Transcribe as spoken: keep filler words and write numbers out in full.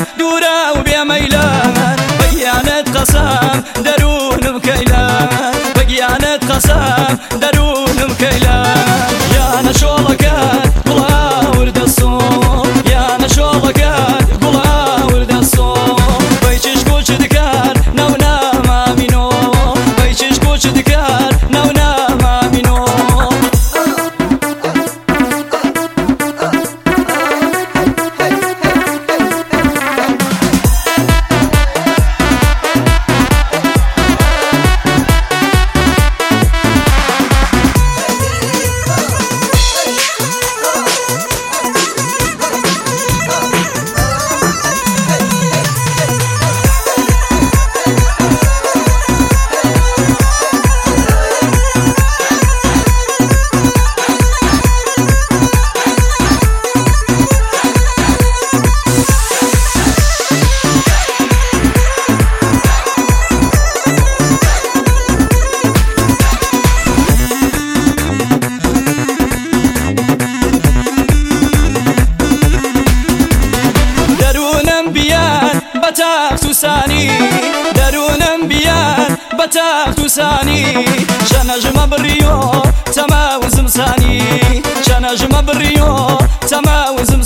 دورا وبيميلان بقيانة قسام درون مكيلان بقيانة قسام درون مكيلان يا نشولكات قلا ورد الصوم يا نشولكات قلا ورد الصوم بيشش كوش دكار نونا ما منو بيشش كوش دكار نونا ما منو بتاخ تساني درون بيان بتاخ تساني شنجم بريو تماوز مساني شنجم بريو تماوز